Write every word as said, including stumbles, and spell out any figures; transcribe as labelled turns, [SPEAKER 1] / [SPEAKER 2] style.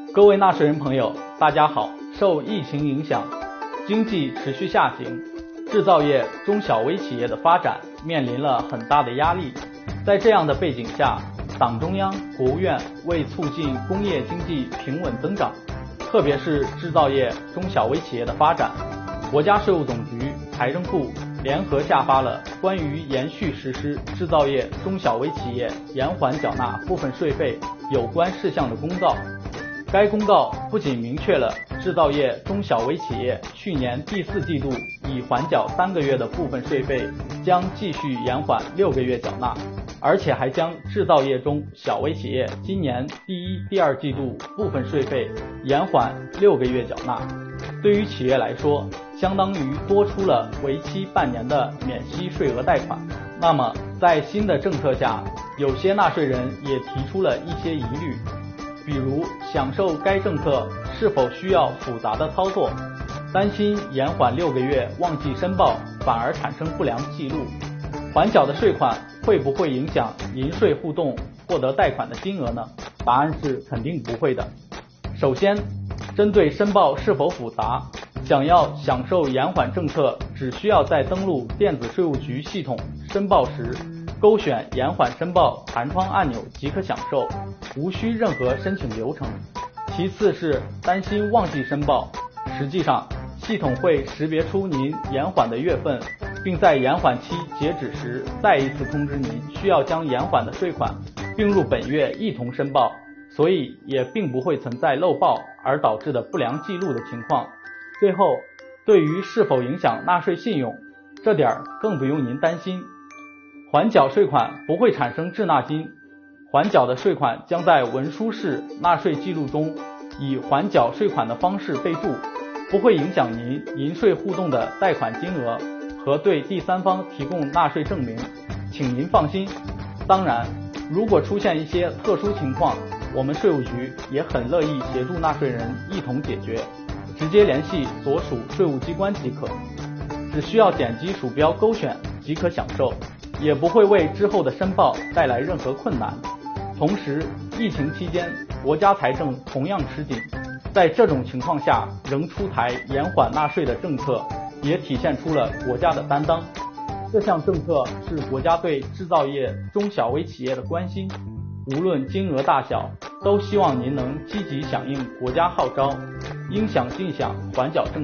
[SPEAKER 1] 各位纳税人朋友，大家好。受疫情影响，经济持续下行，制造业、中小微企业的发展面临了很大的压力。在这样的背景下，党中央、国务院为促进工业经济平稳增长，特别是制造业、中小微企业的发展，国家税务总局、财政部联合下发了关于延续实施制造业、中小微企业延缓缴纳部分税费有关事项的公告。该公告不仅明确了制造业、中小微企业去年第四季度已缓缴三个月的部分税费将继续延缓六个月缴纳，而且还将制造业中小微企业今年第一、第二季度部分税费延缓六个月缴纳。对于企业来说，相当于多出了为期半年的免息税额贷款。那么，在新的政策下，有些纳税人也提出了一些疑虑，比如享受该政策是否需要复杂的操作，担心延缓六个月忘记申报反而产生不良记录，缓缴的税款会不会影响银税互动获得贷款的金额呢？答案是肯定不会的。首先，针对申报是否复杂，想要享受延缓政策，只需要在登录电子税务局系统申报时勾选延缓申报弹窗按钮即可享受，无需任何申请流程。其次是担心忘记申报，实际上系统会识别出您延缓的月份，并在延缓期截止时再一次通知您需要将延缓的税款并入本月一同申报，所以也并不会存在漏报而导致的不良记录的情况。最后，对于是否影响纳税信用，这点更不用您担心。缓缴税款不会产生滞纳金，缓缴的税款将在文书式纳税记录中以缓缴税款的方式备注，不会影响您银税互动的贷款金额和对第三方提供纳税证明，请您放心。当然，如果出现一些特殊情况，我们税务局也很乐意协助纳税人一同解决，直接联系所属税务机关即可，只需要点击鼠标勾选即可享受，也不会为之后的申报带来任何困难。同时，疫情期间国家财政同样吃紧，在这种情况下仍出台延缓纳税的政策，也体现出了国家的担当。这项政策是国家对制造业、中小微企业的关心，无论金额大小，都希望您能积极响应国家号召，应响尽响缓缴政策。